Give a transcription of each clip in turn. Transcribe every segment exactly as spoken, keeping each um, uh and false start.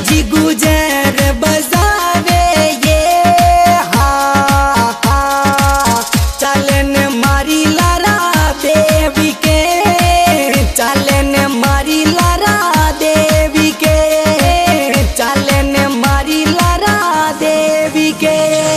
जी गुजर बजावे ये हा हा चलन मारी लारा देवी के चलन मारी लारा देवी के चलन मारी लारा देवी के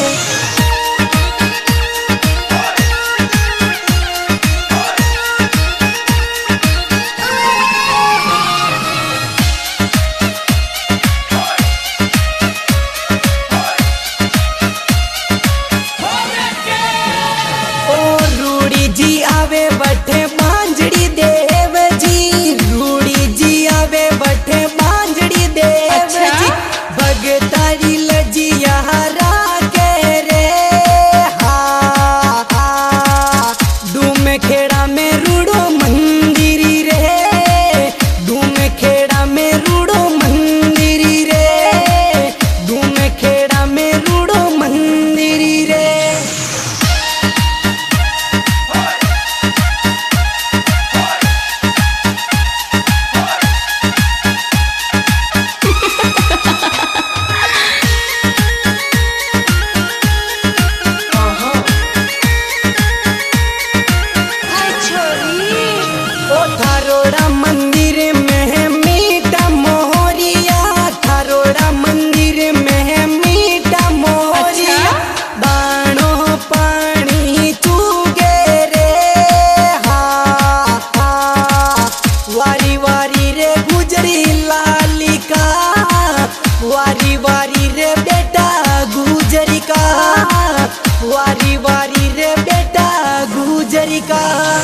जी आवे बठे मांझड़ी देव जी रूड़ी जी आवे बठे मांझड़ी देव अच्छा? जी भगतारी लजिया के रे हा हा डूम खेड़ा में रूड़ो मंदिरी रे डूम खेड़ा में रूड़ो मंदिरी रे डूम खेड़ा में रूड़ो मंदिरी रे थारोड़ा मंदिर में मीठा मोहरिया थारोड़ा मंदिर में मीठा मोहरिया अच्छा? दानो पानी चूगे रे हा हा वारी वारी रे गुजरी लालिका वारी वारी रे बेटा गुजरी का वारी वारी रे बेटा गुजरी का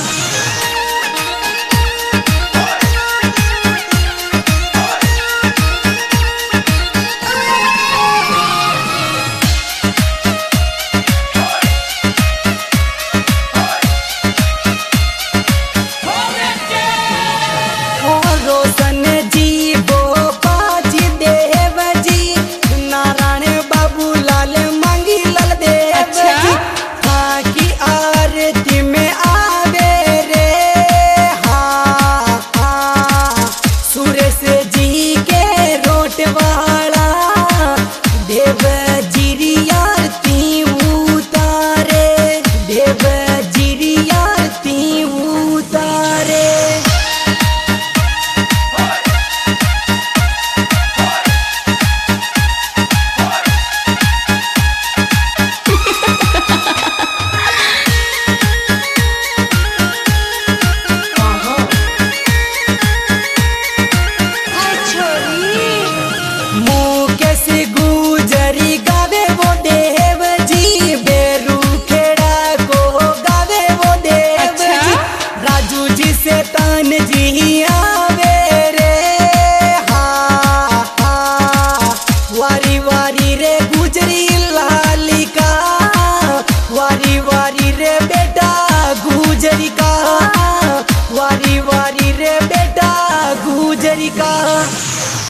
रोशन जी वो बाजी देव जी नारायण बाबू लाल मांगी लाल देव अच्छा? जी हाँ की आरती में आवे रे हा हा सुरेश जी के रोट वाला देव जी आरती उतारे देव जी आरती उतारे गुजरी गावे वो देव जी बेरू खेड़ा को गावे वो देव अच्छा? जी राजू जी से तान जी आवे रे हा हा वारी वारी रे गुजरी लालिका वारी वारी रे बेटा गुजरी का वारी वारी रे बेटा गुजरी का।